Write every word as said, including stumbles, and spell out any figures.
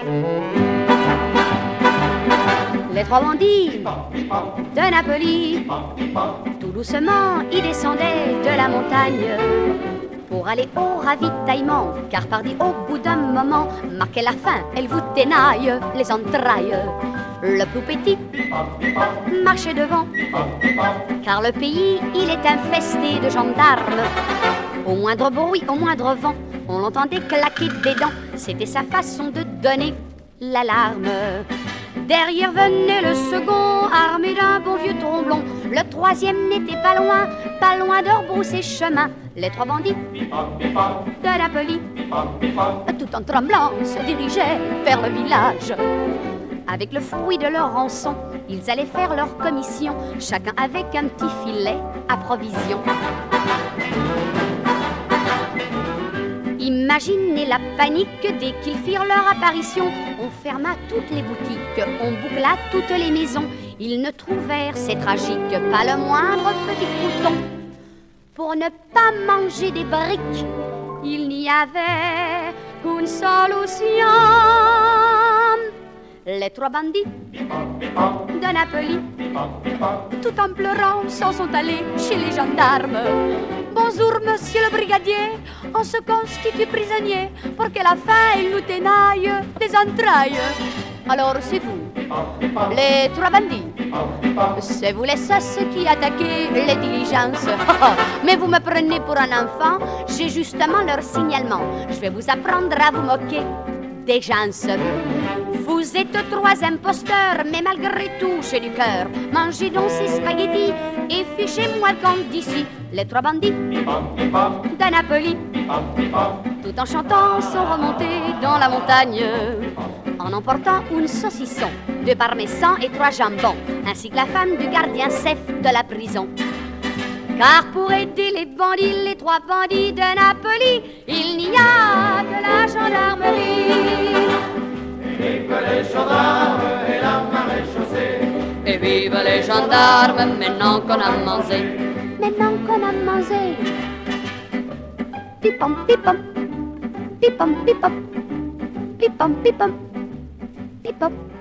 Les trois bandits de Napoli, tout doucement, ils descendaient de la montagne pour aller au ravitaillement, car pardi au bout d'un moment, marquait la faim, elle vous ténaille les entrailles. Le plus petit marchait devant, car le pays, il est infesté de gendarmes. Au moindre bruit, au moindre vent, on l'entendait claquer des dents. C'était sa façon de donner l'alarme. Derrière venait le second, armé d'un bon vieux tromblon. Le troisième n'était pas loin, pas loin de rebrousser chemin. Les trois bandits de Napoli, tout en tremblant, se dirigeaient vers le village. Avec le fruit de leur rançon, ils allaient faire leur commission, chacun avec un petit filet à provision. Imaginez la panique dès qu'ils firent leur apparition. On ferma toutes les boutiques, on boucla toutes les maisons. Ils ne trouvèrent, c'est tragique, pas le moindre petit crouton. Pour ne pas manger des briques, il n'y avait qu'une solution. Les trois bandits de Napoli, tout en pleurant, s'en sont allés chez les gendarmes. Bonjour, monsieur le brigadier, on se constitue prisonnier pour que la faim il nous ténaille des entrailles. Alors c'est vous, les trois bandits, c'est vous les sas qui attaquez les diligences. Mais vous me prenez pour un enfant, j'ai justement leur signalement. Je vais vous apprendre à vous moquer des gens. Vous êtes trois imposteurs, mais malgré tout, j'ai du cœur. Mangez donc ces spaghettis et fichez-moi le camp d'ici. Les trois bandits de Napoli, tout en chantant, sont remontés dans la montagne, en emportant une saucisson, deux parmesans et trois jambons, ainsi que la femme du gardien chef de la prison. Car pour aider les bandits, les trois bandits de Napoli, il n'y a que la gendarmerie. Vive les gendarmes et la maréchaussée. Et vive les gendarmes, maintenant qu'on a mangé. Maintenant qu'on a mangé. Pipom, pipom, pipom, pipom, pipom, pipom, pipom.